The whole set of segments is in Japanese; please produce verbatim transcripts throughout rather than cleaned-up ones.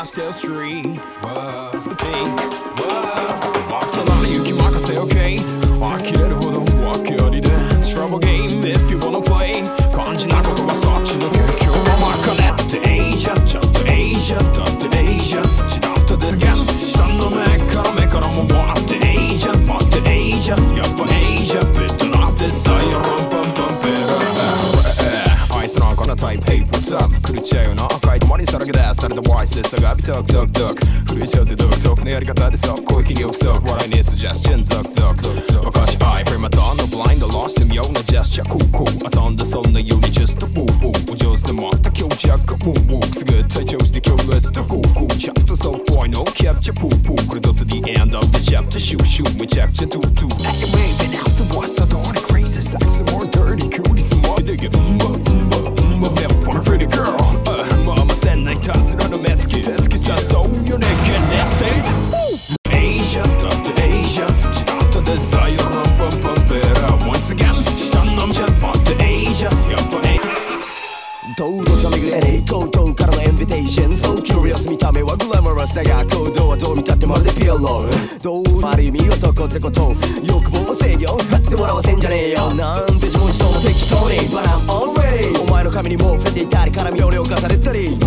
Still street Whoa Pink Whoa バットなら雪任せ OK 呆れるほど訳ありで Trouble game if you wanna play 肝心なことはそっちのけ今日もまかねってエイジャちょっとエイジャだってエイジャ縁だったでゲン下の目から目からも笑ってエイジャ待ってエイジャやっぱエイジャベッドなってザイヤランパンパンペラ愛想なんかなタイプ Hey what's up 狂っちゃうよな赤い止まりさらけ出されたワイスで下がびトクトクトク震えちゃうぜ独特のやり方でさ声気に憶測笑いねえスジャスチョンゾクゾク若し愛プリマドンのブラインドロステムようなジェスチャーコーコー遊んでそんなように just a boo boo お上手でまた強弱がウォーウォーくすぐったい調子で強烈なゴーゴーちゃんとそうっぽいのキャプチャープープーこれとって the end of the chapter シューシューめちゃくちゃトゥトゥ Hey wait and ask the boss I don't wanna crazy sex more dirty cutie some more they get mm mm mm mm want a pretty girl uh, mama send like tons of目つき手つきさそうよねけねせエイジャだってエイジャちらっとデザイアランパンパンペラ Once again 下のみじゃ待ってエイジャやっぱエイ堂々さ巡るエレイ口頭からのインビテーション So curious 見た目はグラマラスだが行動はどう見たってまるでピエロどうある意味男ってこと欲望も制御買ってもらわせんじゃねえよなんて自分一人も適当に But I'm always お前の髪にも触れていたり絡みを凌駕されたり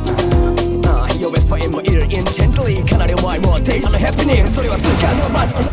Your best part in my ear intently かなりお前もテイストのハプニングそれはつかの間